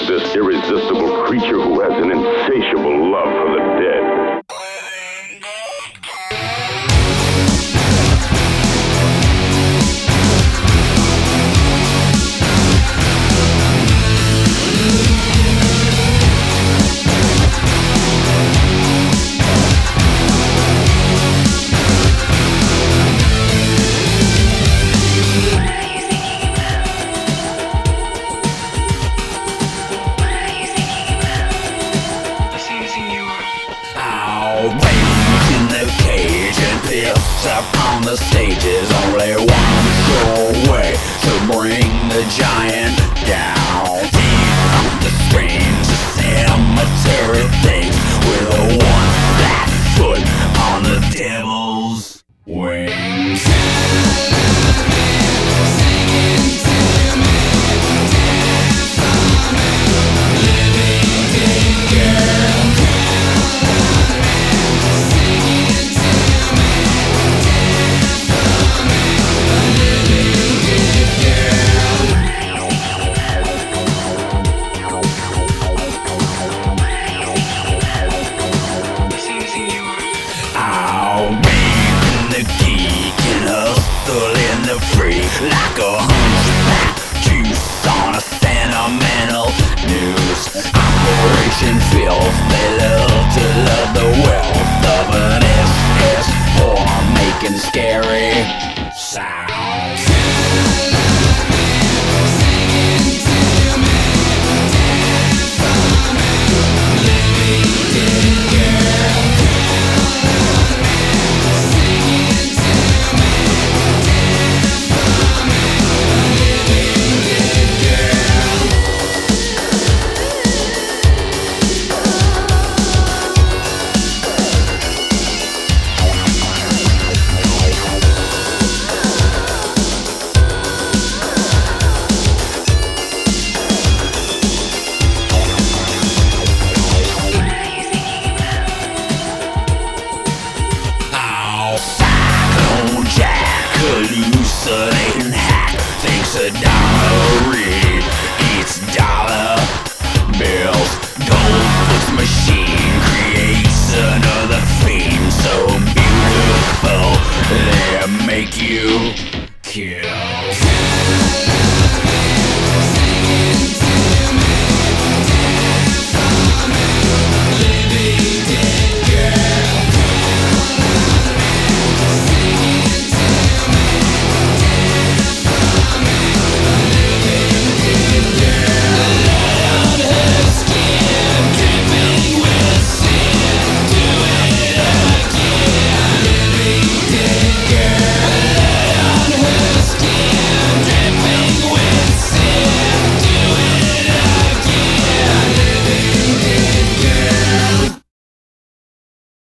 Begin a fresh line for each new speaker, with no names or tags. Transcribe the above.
this irresistible creature who has an insatiable love for the dead.
In the cage and piss up on the stages. Only one sure way to bring the giant down. Deep the screams, the cemetery things with a one flat foot on the devil's wings. Like a hunchback juice on a sentimental news. Operation Filth, they love to love the wealth of an SS for making scary